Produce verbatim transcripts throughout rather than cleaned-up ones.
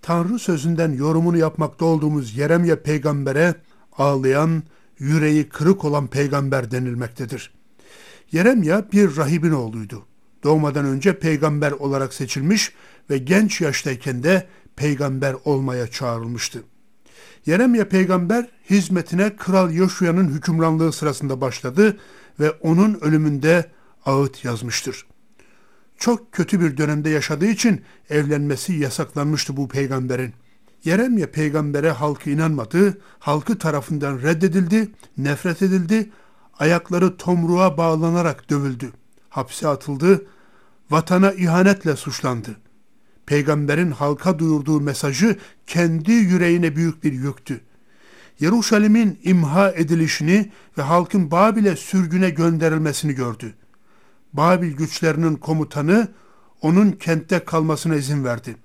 Tanrı sözünden yorumunu yapmakta olduğumuz Yeremye peygambere ağlayan, yüreği kırık olan peygamber denilmektedir. Yeremye bir rahibin oğluydu. Doğmadan önce peygamber olarak seçilmiş ve genç yaştayken de peygamber olmaya çağrılmıştı. Yeremye peygamber hizmetine Kral Yoşuya'nın hükümranlığı sırasında başladı ve onun ölümünde ağıt yazmıştır. Çok kötü bir dönemde yaşadığı için evlenmesi yasaklanmıştı bu peygamberin. Yeremye peygambere halkı inanmadı, halkı tarafından reddedildi, nefret edildi, ayakları tomruğa bağlanarak dövüldü, hapse atıldı, vatana ihanetle suçlandı. Peygamberin halka duyurduğu mesajı kendi yüreğine büyük bir yüktü. Yeruşalim'in imha edilişini ve halkın Babil'e sürgüne gönderilmesini gördü. Babil güçlerinin komutanı onun kentte kalmasına izin verdi.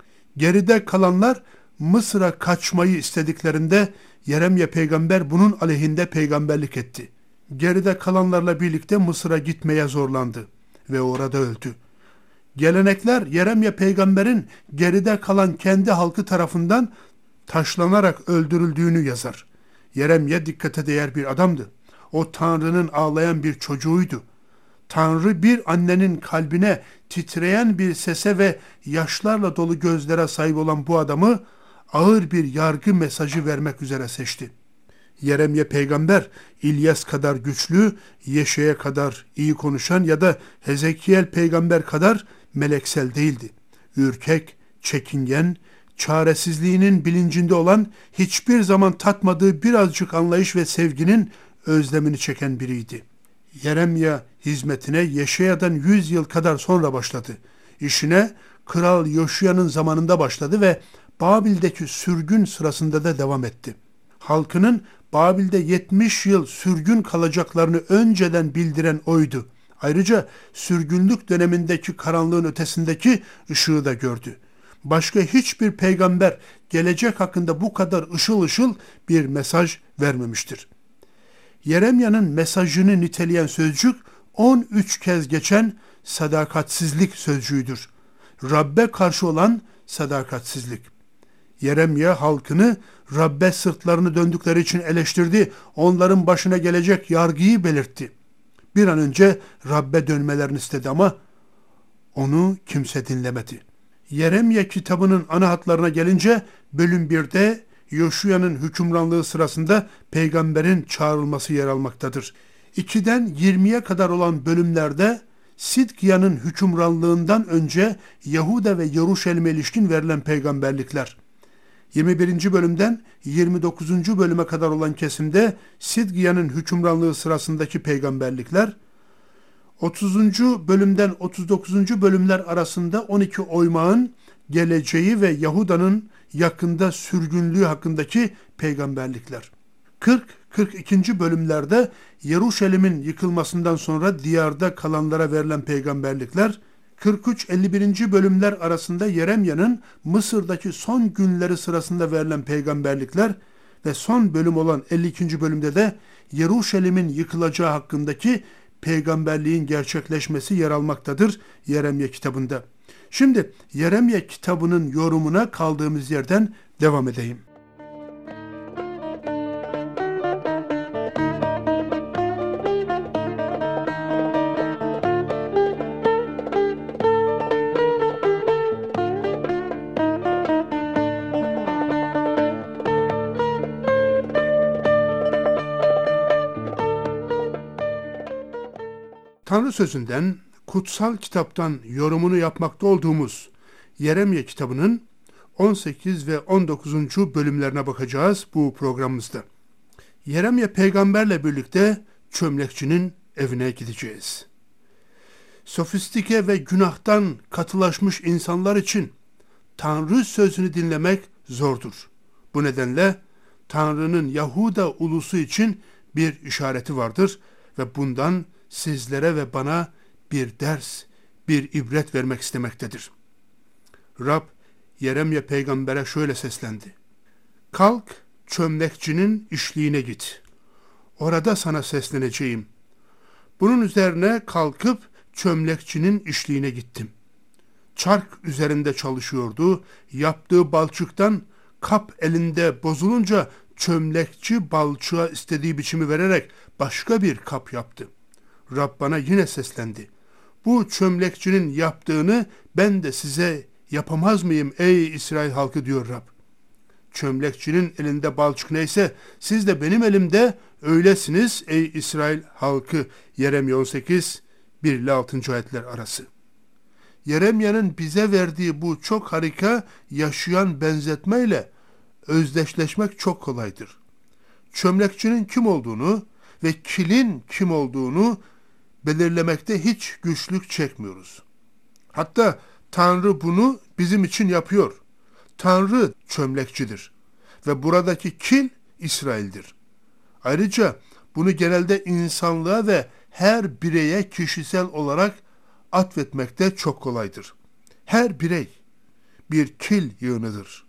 Geride kalanlar Mısır'a kaçmayı istediklerinde Yeremye peygamber bunun aleyhinde peygamberlik etti. Geride kalanlarla birlikte Mısır'a gitmeye zorlandı ve orada öldü. Gelenekler Yeremye peygamberin geride kalan kendi halkı tarafından taşlanarak öldürüldüğünü yazar. Yeremye dikkate değer bir adamdı. O Tanrı'nın ağlayan bir çocuğuydu. Tanrı bir annenin kalbine titreyen bir sese ve yaşlarla dolu gözlere sahip olan bu adamı ağır bir yargı mesajı vermek üzere seçti. Yeremye peygamber İlyas kadar güçlü, Yeşe'ye kadar iyi konuşan ya da Hezekiel peygamber kadar meleksel değildi. Ürkek, çekingen, çaresizliğinin bilincinde olan, hiçbir zaman tatmadığı birazcık anlayış ve sevginin özlemini çeken biriydi. Yeremye hizmetine Yeşea'dan yüz yıl kadar sonra başladı. İşine Kral Yoşuya'nın zamanında başladı ve Babil'deki sürgün sırasında da devam etti. Halkının Babil'de yetmiş yıl sürgün kalacaklarını önceden bildiren oydu. Ayrıca sürgünlük dönemindeki karanlığın ötesindeki ışığı da gördü. Başka hiçbir peygamber gelecek hakkında bu kadar ışıl ışıl bir mesaj vermemiştir. Yeremya'nın mesajını niteleyen sözcük on üç kez geçen sadakatsizlik sözcüğüdür. Rabbe karşı olan sadakatsizlik. Yeremya halkını Rabbe sırtlarını döndükleri için eleştirdi, onların başına gelecek yargıyı belirtti. Bir an önce Rabbe dönmelerini istedi ama onu kimse dinlemedi. Yeremye kitabının ana hatlarına gelince bölüm birde Yoşuya'nın hükümranlığı sırasında peygamberin çağrılması yer almaktadır. ikiden yirmiye kadar olan bölümlerde Sidkiya'nın hükümranlığından önce Yahuda ve Yeruşalim'e ilişkin verilen peygamberlikler. yirmi birinci bölümden yirmi dokuzuncu bölüme kadar olan kesimde Sidkiya'nın hükümranlığı sırasındaki peygamberlikler, otuzuncu bölümden otuz dokuzuncu bölümler arasında on iki oymağın geleceği ve Yahuda'nın yakında sürgünlüğü hakkındaki peygamberlikler. kırk kırk ikinci bölümlerde Yeruşalim'in yıkılmasından sonra diyarda kalanlara verilen peygamberlikler, kırk üç elli birinci bölümler arasında Yeremya'nın Mısır'daki son günleri sırasında verilen peygamberlikler ve son bölüm olan elli ikinci bölümde de Yeruşalim'in yıkılacağı hakkındaki peygamberliğin gerçekleşmesi yer almaktadır Yeremye kitabında. Şimdi Yeremye kitabının yorumuna kaldığımız yerden devam edeyim. Tanrı sözünden, kutsal kitaptan yorumunu yapmakta olduğumuz Yeremye kitabının on sekiz ve on dokuzuncu bölümlerine bakacağız bu programımızda. Yeremye peygamberle birlikte çömlekçinin evine gideceğiz. Sofistike ve günahtan katılaşmış insanlar için Tanrı sözünü dinlemek zordur. Bu nedenle Tanrı'nın Yahuda ulusu için bir işareti vardır ve bundan sizlere ve bana bir ders, bir ibret vermek istemektedir. Rab, Yeremye peygambere şöyle seslendi. Kalk, çömlekçinin işliğine git. Orada sana sesleneceğim. Bunun üzerine kalkıp çömlekçinin işliğine gittim. çark üzerinde çalışıyordu. Yaptığı balçıktan kap elinde bozulunca çömlekçi balçığa istediği biçimi vererek başka bir kap yaptı. Rab bana yine seslendi. Bu çömlekçinin yaptığını ben de size yapamaz mıyım ey İsrail halkı diyor Rab. Çömlekçinin elinde balçık neyse siz de benim elimde öylesiniz ey İsrail halkı. Yeremye on sekiz bir ile altıncı ayetler arası. Yeremya'nın bize verdiği bu çok harika yaşayan benzetmeyle özdeşleşmek çok kolaydır. Çömlekçinin kim olduğunu ve kilin kim olduğunu belirlemekte hiç güçlük çekmiyoruz. Hatta Tanrı bunu bizim için yapıyor. Tanrı çömlekçidir ve buradaki kil İsrail'dir. Ayrıca bunu genelde insanlığa ve her bireye kişisel olarak atfetmekte çok kolaydır. Her birey bir kil yığınıdır.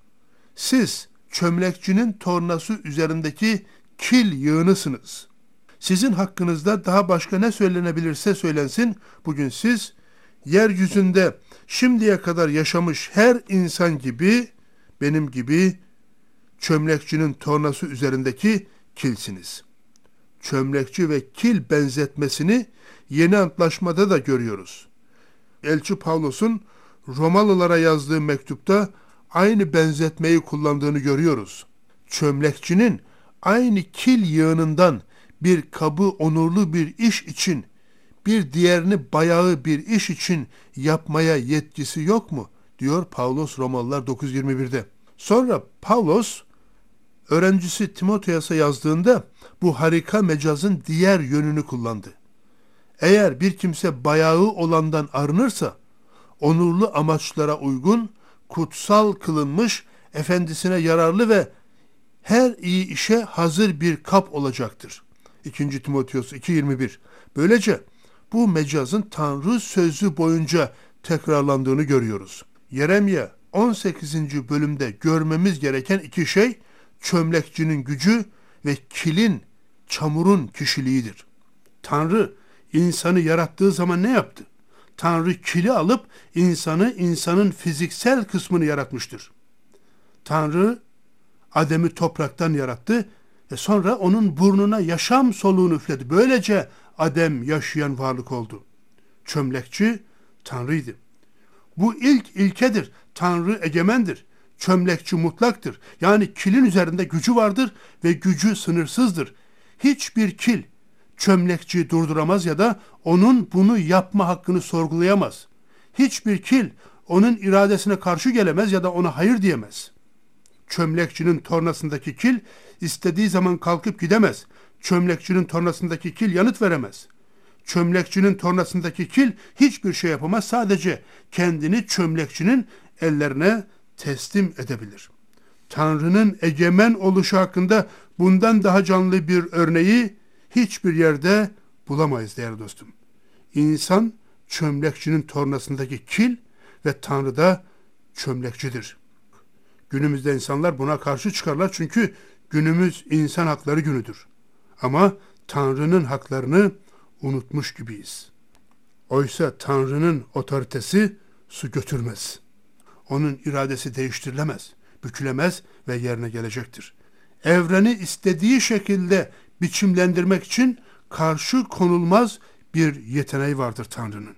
Siz çömlekçinin tornası üzerindeki kil yığınısınız. Sizin hakkınızda daha başka ne söylenebilirse söylensin, bugün siz yeryüzünde şimdiye kadar yaşamış her insan gibi, benim gibi çömlekçinin tornası üzerindeki kilsiniz. Çömlekçi ve kil benzetmesini Yeni Antlaşmada da görüyoruz. Elçi Pavlos'un Romalılara yazdığı mektupta aynı benzetmeyi kullandığını görüyoruz. Çömlekçinin aynı kil yığınından bir kabı onurlu bir iş için, bir diğerini bayağı bir iş için yapmaya yetkisi yok mu? Diyor Pavlos Romalılar dokuz yirmi bir'de. Sonra Pavlos öğrencisi Timoteos'a yazdığında bu harika mecazın diğer yönünü kullandı. Eğer bir kimse bayağı olandan arınırsa, onurlu amaçlara uygun, kutsal kılınmış, efendisine yararlı ve her iyi işe hazır bir kap olacaktır. ikinci Timoteos iki yirmi bir. Böylece bu mecazın Tanrı sözü boyunca tekrarlandığını görüyoruz. Yeremye on sekizinci bölümde görmemiz gereken iki şey, çömlekçinin gücü ve kilin, çamurun kişiliğidir. Tanrı insanı yarattığı zaman ne yaptı? Tanrı kili alıp insanı, insanın fiziksel kısmını yaratmıştır. Tanrı Adem'i topraktan yarattı ve sonra onun burnuna yaşam soluğunu üfledi. Böylece Adem yaşayan varlık oldu. Çömlekçi Tanrı'ydı. Bu ilk ilkedir. Tanrı egemendir. Çömlekçi mutlaktır. Yani kilin üzerinde gücü vardır ve gücü sınırsızdır. Hiçbir kil çömlekçiyi durduramaz ya da onun bunu yapma hakkını sorgulayamaz. Hiçbir kil onun iradesine karşı gelemez ya da ona hayır diyemez. Çömlekçinin tornasındaki kil istediği zaman kalkıp gidemez. Çömlekçinin tornasındaki kil yanıt veremez. Çömlekçinin tornasındaki kil hiçbir şey yapamaz. Sadece kendini çömlekçinin ellerine teslim edebilir. Tanrı'nın egemen oluşu hakkında bundan daha canlı bir örneği hiçbir yerde bulamayız değerli dostum. İnsan çömlekçinin tornasındaki kil ve Tanrı da çömlekçidir. Günümüzde insanlar buna karşı çıkarlar çünkü günümüz insan hakları günüdür. Ama Tanrı'nın haklarını unutmuş gibiyiz. Oysa Tanrı'nın otoritesi su götürmez. Onun iradesi değiştirilemez, bükülemez ve yerine gelecektir. Evreni istediği şekilde biçimlendirmek için karşı konulmaz bir yeteneği vardır Tanrı'nın.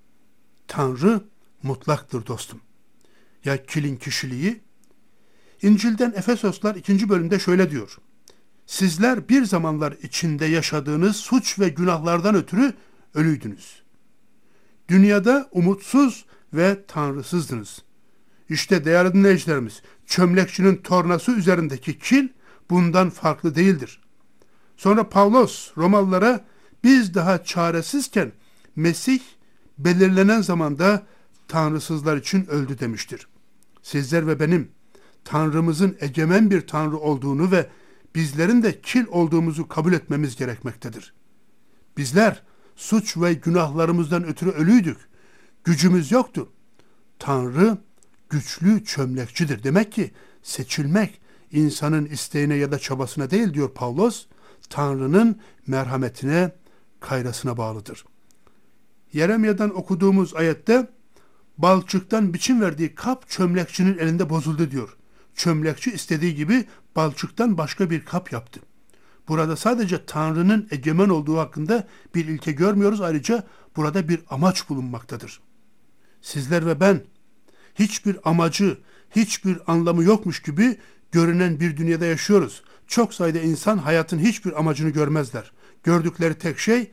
Tanrı mutlaktır dostum. Ya kilin kişiliği? İncil'den Efesoslar ikinci bölümde şöyle diyor. Sizler bir zamanlar içinde yaşadığınız suç ve günahlardan ötürü ölüydünüz. Dünyada umutsuz ve tanrısızdınız. İşte değerli dinleyicilerimiz, çömlekçinin tornası üzerindeki kil bundan farklı değildir. Sonra Pavlos Romalılara biz daha çaresizken Mesih belirlenen zamanda tanrısızlar için öldü demiştir. Sizler ve benim Tanrımızın egemen bir Tanrı olduğunu ve bizlerin de kil olduğumuzu kabul etmemiz gerekmektedir. Bizler suç ve günahlarımızdan ötürü ölüydük. Gücümüz yoktu. Tanrı güçlü çömlekçidir. Demek ki seçilmek insanın isteğine ya da çabasına değil diyor Pavlos. Tanrı'nın merhametine, kayrasına bağlıdır. Yeremya'dan okuduğumuz ayette balçıktan biçim verdiği kap çömlekçinin elinde bozuldu diyor. Çömlekçi istediği gibi balçıktan başka bir kap yaptı. Burada sadece Tanrı'nın egemen olduğu hakkında bir ilke görmüyoruz. Ayrıca burada bir amaç bulunmaktadır. Sizler ve ben hiçbir amacı, hiçbir anlamı yokmuş gibi görünen bir dünyada yaşıyoruz. Çok sayıda insan hayatın hiçbir amacını görmezler. Gördükleri tek şey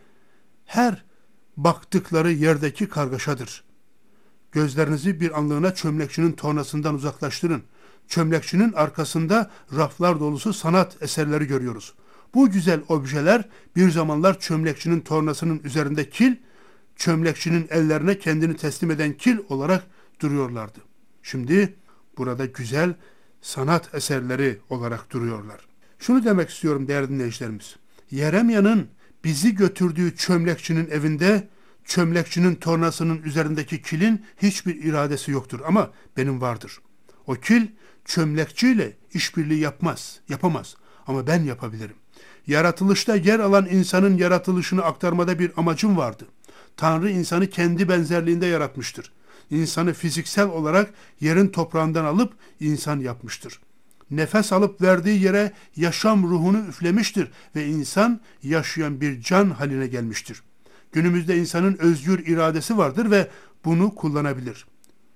her baktıkları yerdeki kargaşadır. Gözlerinizi bir anlığına çömlekçinin tornasından uzaklaştırın. Çömlekçinin arkasında raflar dolusu sanat eserleri görüyoruz. Bu güzel objeler bir zamanlar çömlekçinin tornasının üzerinde kil, çömlekçinin ellerine kendini teslim eden kil olarak duruyorlardı. Şimdi burada güzel sanat eserleri olarak duruyorlar. Şunu demek istiyorum değerli dinleyicilerimiz. Yeremya'nın bizi götürdüğü çömlekçinin evinde çömlekçinin tornasının üzerindeki kilin hiçbir iradesi yoktur ama benim vardır. O kil çömlekçiyle işbirliği yapmaz, yapamaz ama ben yapabilirim. Yaratılışta yer alan insanın yaratılışını aktarmada bir amacım vardı. Tanrı insanı kendi benzerliğinde yaratmıştır. İnsanı fiziksel olarak yerin toprağından alıp insan yapmıştır. Nefes alıp verdiği yere yaşam ruhunu üflemiştir ve insan yaşayan bir can haline gelmiştir. Günümüzde insanın özgür iradesi vardır ve bunu kullanabilir.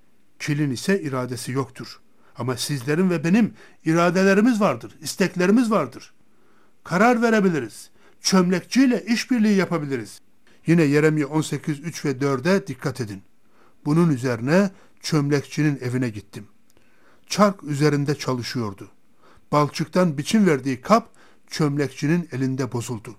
Kilin ise iradesi yoktur. Ama sizlerin ve benim iradelerimiz vardır, isteklerimiz vardır. Karar verebiliriz. Çömlekçiyle işbirliği yapabiliriz. Yine Yeremye on sekiz üç ve dörde dikkat edin. Bunun üzerine çömlekçinin evine gittim. Çark üzerinde çalışıyordu. Balçıktan biçim verdiği kap çömlekçinin elinde bozuldu.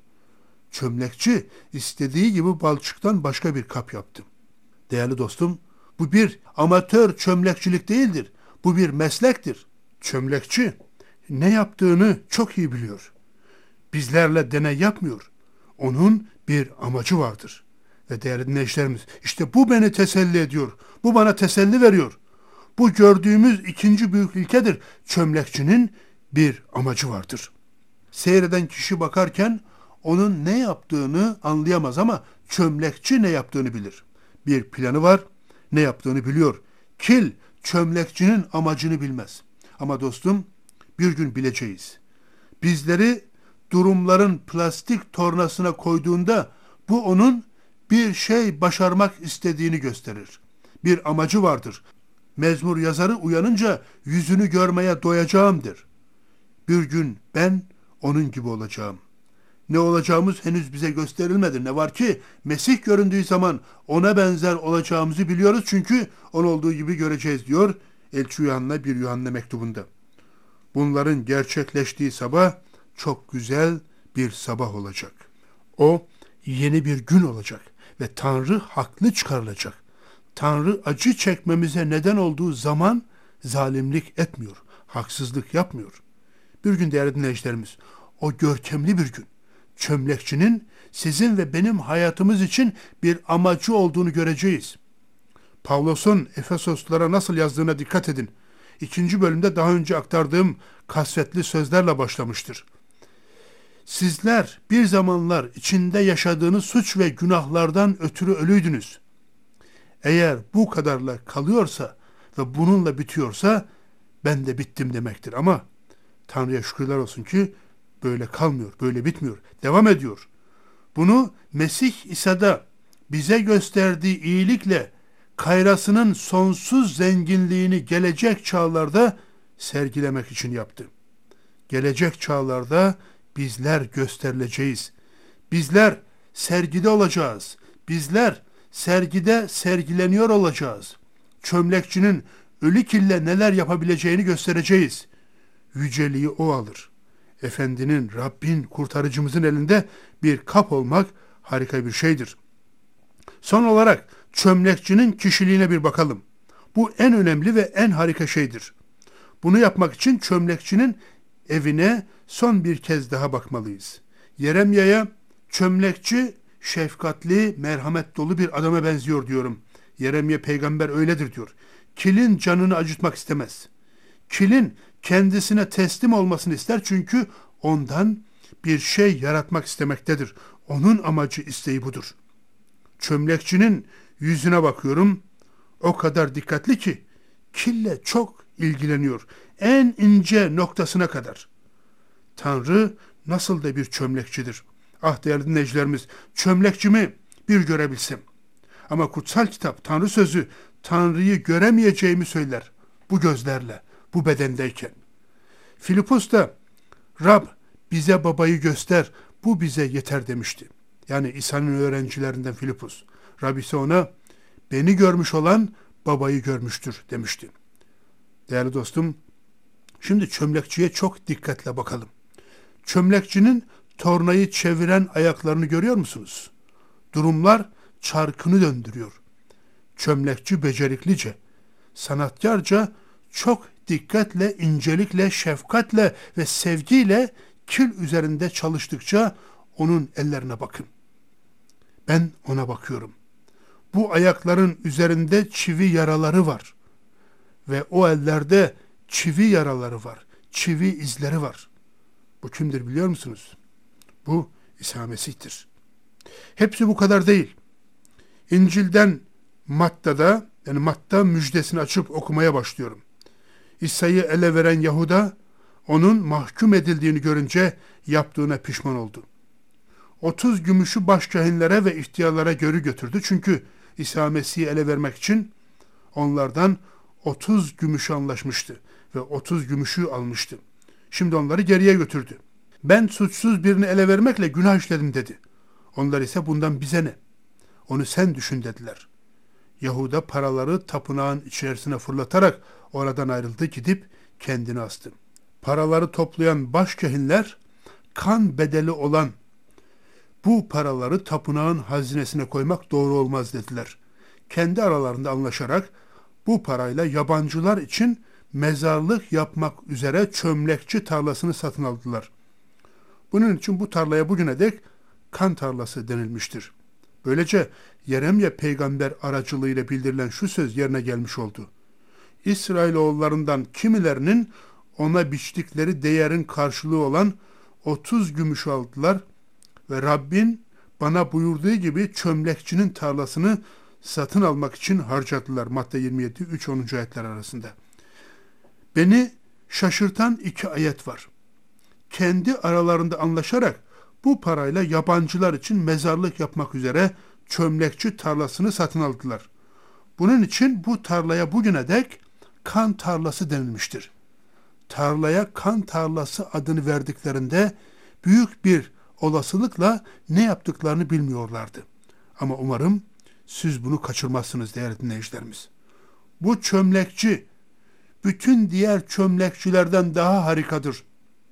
Çömlekçi istediği gibi balçıktan başka bir kap yaptı. Değerli dostum, bu bir amatör çömlekçilik değildir. Bu bir meslektir. Çömlekçi ne yaptığını çok iyi biliyor. Bizlerle deney yapmıyor. Onun bir amacı vardır. Ve değerli dinleyicilerimiz, işte bu beni teselli ediyor. Bu bana teselli veriyor. Bu gördüğümüz ikinci büyük ilkedir. Çömlekçinin bir amacı vardır. Seyreden kişi bakarken onun ne yaptığını anlayamaz ama çömlekçi ne yaptığını bilir. Bir planı var, ne yaptığını biliyor. Kil, çömlekçinin amacını bilmez. Ama dostum, bir gün bileceğiz. Bizleri durumların plastik tornasına koyduğunda bu onun bir şey başarmak istediğini gösterir. Bir amacı vardır. Mezmur yazarı uyanınca yüzünü görmeye doyacağımdır. Bir gün ben onun gibi olacağım. Ne olacağımız henüz bize gösterilmedi. Ne var ki Mesih göründüğü zaman ona benzer olacağımızı biliyoruz çünkü onun olduğu gibi göreceğiz diyor Elçi Yuhanna bir Yuhanna mektubunda. Bunların gerçekleştiği sabah çok güzel bir sabah olacak. O yeni bir gün olacak ve Tanrı haklı çıkarılacak. Tanrı acı çekmemize neden olduğu zaman zalimlik etmiyor, haksızlık yapmıyor. Bir gün değerli dinleyicilerimiz, o görkemli bir gün, çömlekçinin sizin ve benim hayatımız için bir amacı olduğunu göreceğiz. Pavlos'un Efesoslara nasıl yazdığına dikkat edin. İkinci bölümde daha önce aktardığım kasvetli sözlerle başlamıştır. Sizler bir zamanlar içinde yaşadığınız suç ve günahlardan ötürü ölüydünüz. Eğer bu kadarla kalıyorsa ve bununla bitiyorsa ben de bittim demektir. Ama Tanrı'ya şükürler olsun ki böyle kalmıyor, böyle bitmiyor. Devam ediyor. Bunu Mesih İsa'da bize gösterdiği iyilikle kayrasının sonsuz zenginliğini gelecek çağlarda sergilemek için yaptı. Gelecek çağlarda bizler gösterileceğiz. Bizler sergide olacağız. Bizler sergide sergileniyor olacağız. Çömlekçinin ölü kille neler yapabileceğini göstereceğiz. Yüceliği o alır. Efendinin, Rabbin, kurtarıcımızın elinde bir kap olmak harika bir şeydir. Son olarak çömlekçinin kişiliğine bir bakalım. Bu en önemli ve en harika şeydir. Bunu yapmak için çömlekçinin evine son bir kez daha bakmalıyız. Yeremya'ya çömlekçi şefkatli, merhamet dolu bir adama benziyor diyorum. Yeremye peygamber öyledir diyor. Kilin canını acıtmak istemez. Kilin kendisine teslim olmasını ister çünkü ondan bir şey yaratmak istemektedir. Onun amacı, isteği budur. Çömlekçinin yüzüne bakıyorum. O kadar dikkatli ki kille çok ilgileniyor. En ince noktasına kadar. Tanrı nasıl da bir çömlekçidir. Ah değerli dinleyicilerimiz, çömlekçimi bir görebilsem. Ama kutsal kitap, Tanrı sözü, Tanrı'yı göremeyeceğimi söyler. Bu gözlerle, bu bedendeyken. Filipos da Rab bize babayı göster, bu bize yeter demişti. Yani İsa'nın öğrencilerinden Filipos. Rab ise ona beni görmüş olan babayı görmüştür demişti. Değerli dostum, şimdi çömlekçiye çok dikkatle bakalım. Çömlekçinin tornayı çeviren ayaklarını görüyor musunuz? Durumlar çarkını döndürüyor. Çömlekçi beceriklice, sanatkarca çok dikkatle, incelikle, şefkatle ve sevgiyle kil üzerinde çalıştıkça onun ellerine bakın. Ben ona bakıyorum. Bu ayakların üzerinde çivi yaraları var. Ve o ellerde çivi yaraları var. Çivi izleri var. Bu kimdir biliyor musunuz? Bu İsa Mesih'tir. Hepsi bu kadar değil. İncil'den Matta'da, yani Matta müjdesini açıp okumaya başlıyorum. İsa'yı ele veren Yahuda, onun mahkum edildiğini görünce yaptığına pişman oldu. otuz gümüşü başkahinlere ve ihtiyarlara geri götürdü. Çünkü İsa Mesih'i ele vermek için onlardan otuz gümüşü anlaşmıştı ve otuz gümüşü almıştı. Şimdi onları geriye götürdü. Ben suçsuz birini ele vermekle günah işledim dedi. Onlar ise bundan bize ne? Onu sen düşün dediler. Yahuda paraları tapınağın içerisine fırlatarak oradan ayrıldı, gidip kendini astı. Paraları toplayan başkahinler kan bedeli olan bu paraları tapınağın hazinesine koymak doğru olmaz dediler. Kendi aralarında anlaşarak bu parayla yabancılar için mezarlık yapmak üzere çömlekçi tarlasını satın aldılar. Bunun için bu tarlaya bugüne dek kan tarlası denilmiştir. Böylece Yeremye peygamber aracılığıyla bildirilen şu söz yerine gelmiş oldu. İsrailoğullarından kimilerinin ona biçtikleri değerin karşılığı olan otuz gümüş aldılar ve Rabbin bana buyurduğu gibi çömlekçinin tarlasını satın almak için harcadılar. Matta yirmi yedi üç on ayetler arasında. Beni şaşırtan iki ayet var. Kendi aralarında anlaşarak bu parayla yabancılar için mezarlık yapmak üzere çömlekçi tarlasını satın aldılar. Bunun için bu tarlaya bugüne dek kan tarlası denilmiştir. Tarlaya kan tarlası adını verdiklerinde büyük bir olasılıkla ne yaptıklarını bilmiyorlardı. Ama umarım siz bunu kaçırmazsınız değerli dinleyicilerimiz. Bu çömlekçi bütün diğer çömlekçilerden daha harikadır.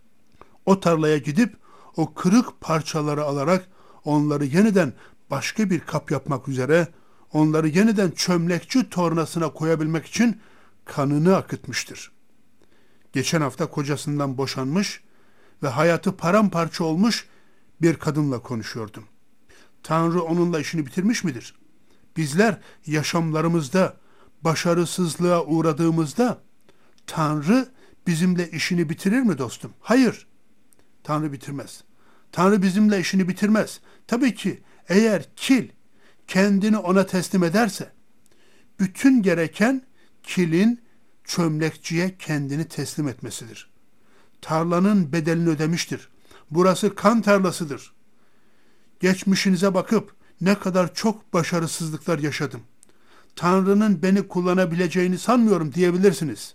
O tarlaya gidip o kırık parçaları alarak onları yeniden başka bir kap yapmak üzere, onları yeniden çömlekçi tornasına koyabilmek için kanını akıtmıştır. Geçen hafta kocasından boşanmış ve hayatı paramparça olmuş bir kadınla konuşuyordum. Tanrı onunla işini bitirmiş midir? Bizler yaşamlarımızda başarısızlığa uğradığımızda Tanrı bizimle işini bitirir mi dostum? Hayır. Tanrı bitirmez. Tanrı bizimle işini bitirmez. Tabii ki eğer kil kendini ona teslim ederse, bütün gereken kilin çömlekçiye kendini teslim etmesidir. Tarlanın bedelini ödemiştir. Burası kan tarlasıdır. Geçmişinize bakıp ne kadar çok başarısızlıklar yaşadım. Tanrı'nın beni kullanabileceğini sanmıyorum diyebilirsiniz.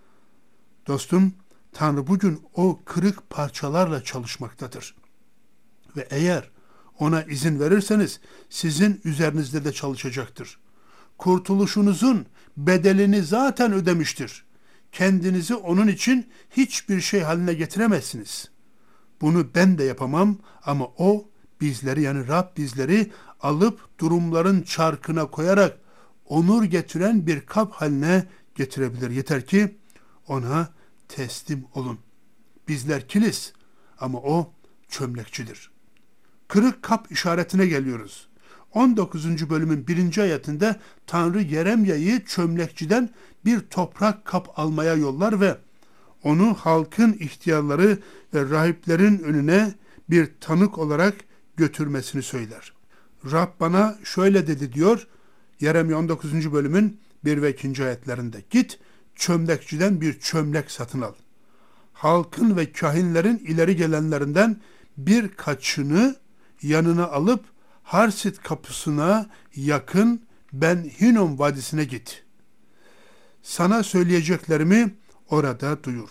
Dostum, Tanrı bugün o kırık parçalarla çalışmaktadır. Ve eğer ona izin verirseniz sizin üzerinizde de çalışacaktır. Kurtuluşunuzun bedelini zaten ödemiştir. Kendinizi onun için hiçbir şey haline getiremezsiniz. Bunu ben de yapamam ama o bizleri, yani Rab bizleri alıp durumların çarkına koyarak onur getiren bir kap haline getirebilir. Yeter ki ona teslim olun. Bizler kiliz ama o çömlekçidir. Kırık kap işaretine geliyoruz. on dokuzuncu bölümün birinci ayetinde Tanrı Yeremya'yı çömlekçiden bir toprak kap almaya yollar ve onu halkın ihtiyarları ve rahiplerin önüne bir tanık olarak götürmesini söyler. Rab bana şöyle dedi diyor Yeremya on dokuzuncu bölümün bir ve ikinci ayetlerinde. Git çömlekçiden bir çömlek satın al. Halkın ve kahinlerin ileri gelenlerinden birkaçını yanına alıp Harsit kapısına yakın Ben Hinnom Vadisi'ne git. Sana söyleyeceklerimi orada duyur.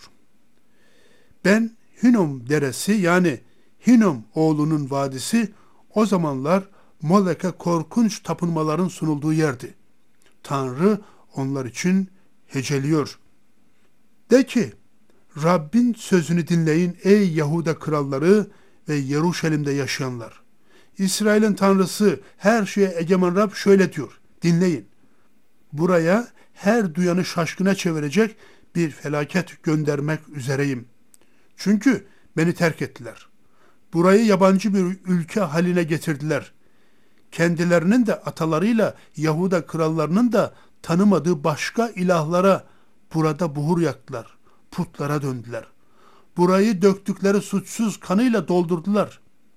Ben Hinnom deresi yani Hinnom oğlunun vadisi o zamanlar Molek'e korkunç tapınmaların sunulduğu yerdi. Tanrı onlar için heceliyor. De ki, Rabbin sözünü dinleyin ey Yahuda kralları ve Yeruşalim'de yaşayanlar. İsrail'in Tanrısı her şeye egemen Rab şöyle diyor. Dinleyin. Buraya her duyanı şaşkına çevirecek bir felaket göndermek üzereyim. Çünkü beni terk ettiler. Burayı yabancı bir ülke haline getirdiler. Kendilerinin de atalarıyla Yahuda krallarının da tanımadığı başka ilahlara burada buhur yaktılar. Putlara döndüler. Burayı döktükleri suçsuz kanıyla doldurdular.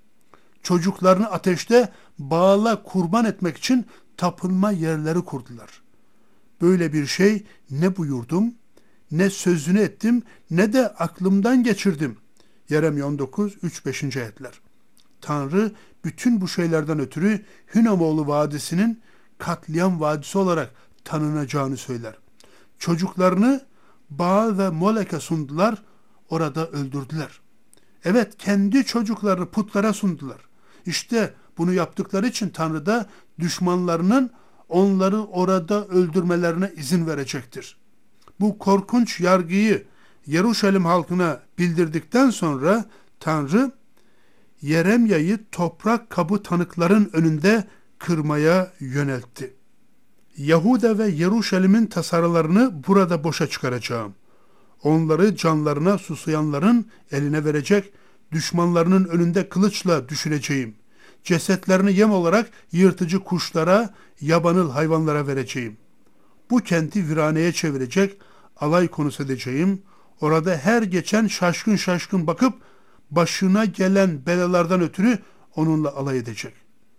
Çocuklarını ateşte Baal'a kurban etmek için tapınma yerleri kurdular. Böyle bir şey ne buyurdum, ne sözünü ettim, ne de aklımdan geçirdim. Yeremye on dokuz üç beş ayetler. Tanrı bütün bu şeylerden ötürü Hinnomoğlu Vadisi'nin katliam vadisi olarak tanınacağını söyler. Çocuklarını Baal ve Molek'e sundular, orada öldürdüler. Evet, kendi çocuklarını putlara sundular. İşte bunu yaptıkları için Tanrı da düşmanlarının onları orada öldürmelerine izin verecektir. Bu korkunç yargıyı Yeruşalim halkına bildirdikten sonra Tanrı Yeremya'yı toprak kabı tanıkların önünde kırmaya yöneltti. Yahuda ve Yeruşalim'in tasarılarını burada boşa çıkaracağım. Onları canlarına susayanların eline verecek, düşmanlarının önünde kılıçla düşüreceğim. Cesetlerini yem olarak yırtıcı kuşlara, yabanıl hayvanlara vereceğim. Bu kenti viraneye çevirecek, alay konusu edeceğim. Orada her geçen şaşkın şaşkın bakıp başına gelen belalardan ötürü onunla alay edecek.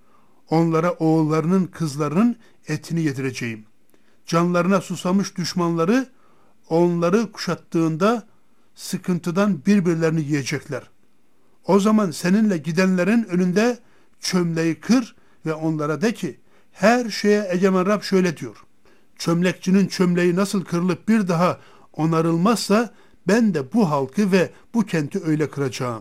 Onlara oğullarının, kızlarının etini yedireceğim. Canlarına susamış düşmanları onları kuşattığında sıkıntıdan birbirlerini yiyecekler. O zaman seninle gidenlerin önünde çömleği kır ve onlara de ki, her şeye egemen Rab şöyle diyor. Çömlekçinin çömleği nasıl kırılıp bir daha onarılmazsa ben de bu halkı ve bu kenti öyle kıracağım.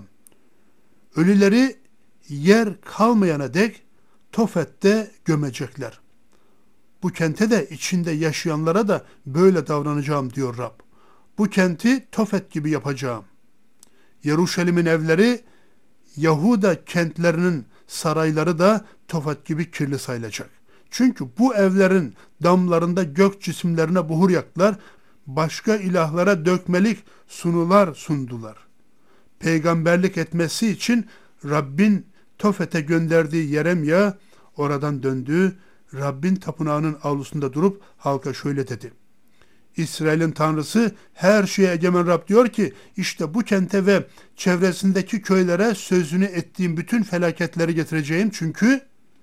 Ölüleri yer kalmayana dek Tofet'te gömecekler. Bu kente de içinde yaşayanlara da böyle davranacağım diyor Rab. Bu kenti Tofet gibi yapacağım. Yeruşalim'in evleri, Yahuda kentlerinin sarayları da Tofet gibi kirli sayılacak. Çünkü bu evlerin damlarında gök cisimlerine buhur yaktılar, başka ilahlara dökmelik sunular sundular. Peygamberlik etmesi için Rabbin Tofet'e gönderdiği Yeremya oradan döndü, Rabbin tapınağının avlusunda durup halka şöyle dedi. İsrail'in Tanrısı her şeye egemen Rab diyor ki, işte bu kente ve çevresindeki köylere sözünü ettiğim bütün felaketleri getireceğim çünkü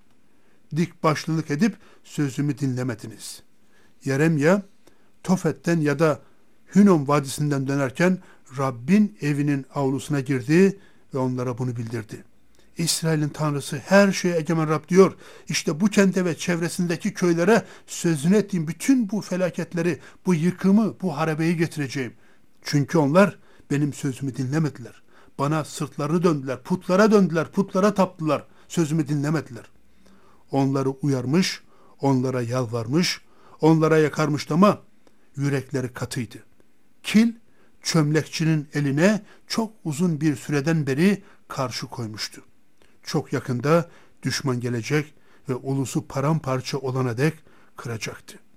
dik başlılık edip sözümü dinlemediniz. Yeremya Tofet'ten ya da Hinnom Vadisi'nden dönerken Rabbin evinin avlusuna girdi ve onlara bunu bildirdi. İsrail'in Tanrısı her şeye egemen Rab diyor. İşte bu kente ve çevresindeki köylere sözünü ettiğim bütün bu felaketleri, bu yıkımı, bu harabeyi getireceğim. Çünkü onlar benim sözümü dinlemediler. Bana sırtlarını döndüler, putlara döndüler, putlara taptılar, sözümü dinlemediler. Onları uyarmış, onlara yalvarmış, onlara yakarmıştı ama yürekleri katıydı. Kil, çömlekçinin eline çok uzun bir süreden beri karşı koymuştu. Çok yakında düşman gelecek ve ulusu paramparça olana dek kıracaktı.